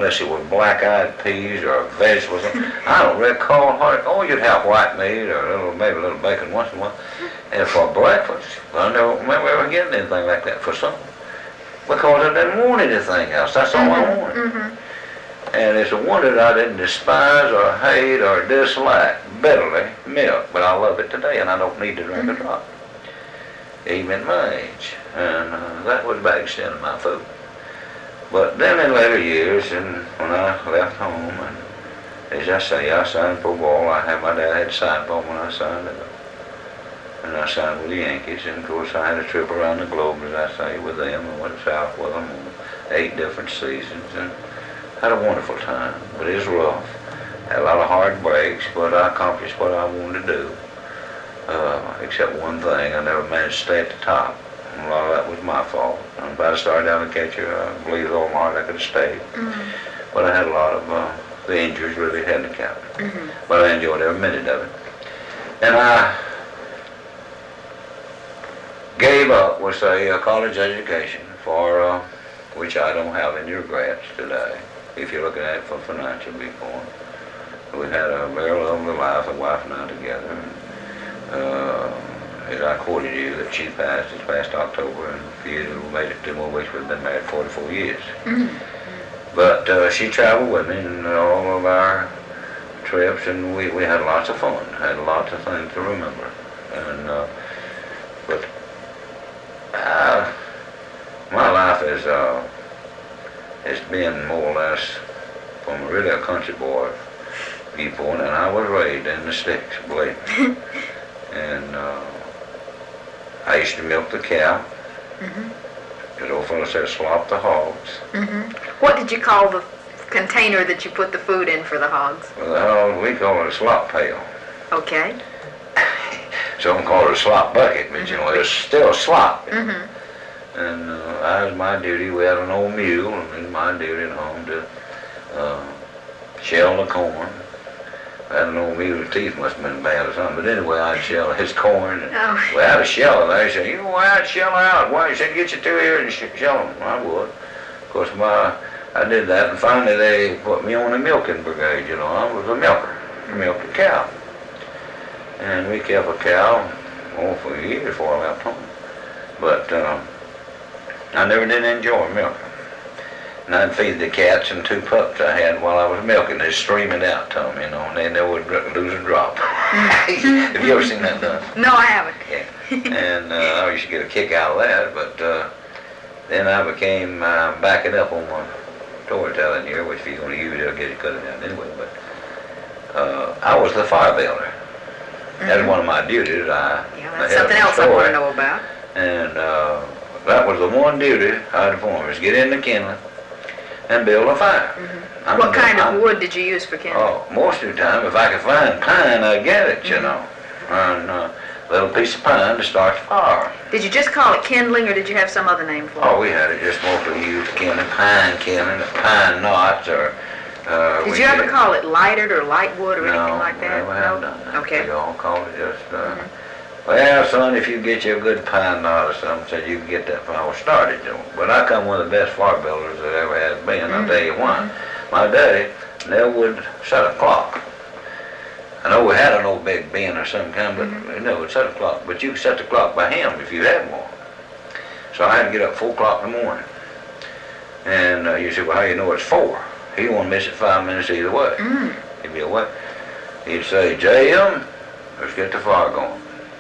unless it was black-eyed peas or vegetables. I don't recall you'd have white meat or maybe a little bacon once in a while. And for breakfast, I never remember ever getting anything like that for supper. Because I didn't want anything else. That's all I wanted. And it's a wonder that I didn't despise or hate or dislike bitterly milk. But I love it today, and I don't need to drink a drop, even at my age. And that was back extent of my food. But then in later years, and when I left home, and as I say, I signed pro ball. My dad had signed for me when I signed it. And I signed with the Yankees, and of course I had a trip around the globe, as I say, with them. I went south with them on 8 different seasons, and had a wonderful time. But it was rough. Had a lot of hard breaks, but I accomplished what I wanted to do. Except one thing, I never managed to stay at the top. And a lot of that was my fault. And if I'd started down the catcher, I believe with all my heart I could have stayed. But I had a lot of the injuries really handicapped me. But I enjoyed every minute of it. And I gave up, we'll say, a college education for which I don't have any regrets today, if you're looking at it from financial viewpoint. We've had a very lovely life, a wife and I together. As I quoted you, that she passed this past October, and if you made it 2 more weeks, we've been married 44 years. But she traveled with me in all of our trips, and we had lots of fun, had lots of things to remember. And but my life has been more or less from really a country boy viewpoint, and I was raised in the sticks, believe me. And I used to milk the cow. The old fellow said slop the hogs. What did you call the container that you put the food in for the hogs? Well, we call it a slop pail. Okay. Some call it a slop bucket, but you know, it's still slop. And that was my duty. We had an old mule, and it was my duty at home to shell the corn. I had an old mule's teeth must have been bad or something, but anyway, I'd shell his corn. And we had a sheller there. He said, "You go out, shell out. Why?" He said, "Get you through here and shell them." I would. Of course, I did that, and finally they put me on the milking brigade. You know, I was a milker. I milked a cow. And we kept a cow for a year before I left home. But I never did enjoy milking. And I'd feed the cats and 2 pups I had while I was milking. They'd stream it out to them, you know, and they never would lose a drop. Have you ever seen that done? No, I haven't. Yeah. And I used to get a kick out of that, but then I became backing up on my storytelling here, which if you're going to use it, I'll get it cut it down anyway. But I was the fire builder. That's one of my duties. That's something else I want to know about. And that was the one duty I had to perform, is get in the kindling and build a fire. What kind of wood did you use for kindling? Oh, most of the time, if I could find pine, I'd get it, you know. And a little piece of pine to start the fire. Did you just call it kindling, or did you have some other name for it? Oh, we had it just mostly used kindling, pine knots, or... did you ever call it lighted or light wood or anything like that? No, we never have done that. Okay. We all called it just... Well, son, if you get you a good pine knot or something, so you can get that fire started, you know. But I come one of the best fire builders that ever has been. I'll tell you why. My daddy never would set a clock. I know we had an old big bin or some kind, but he never would set a clock. But you could set the clock by him if you had one. So I had to get up 4 o'clock in the morning. And you say, well, how do you know it's 4? He won't miss it 5 minutes either way. He'd be away. He'd say, "J.M., let's get the fire going."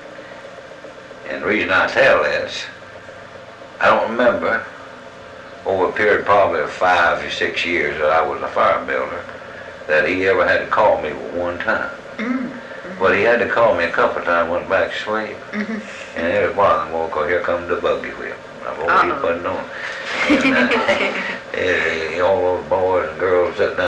And the reason I tell this, I don't remember over a period probably of 5 or 6 years that I was a fire builder that he ever had to call me one time. But he had to call me a couple of times, went back to sleep. And it was bothering me more because here comes the buggy whip. I've already put it on. And all those boys and girls sitting down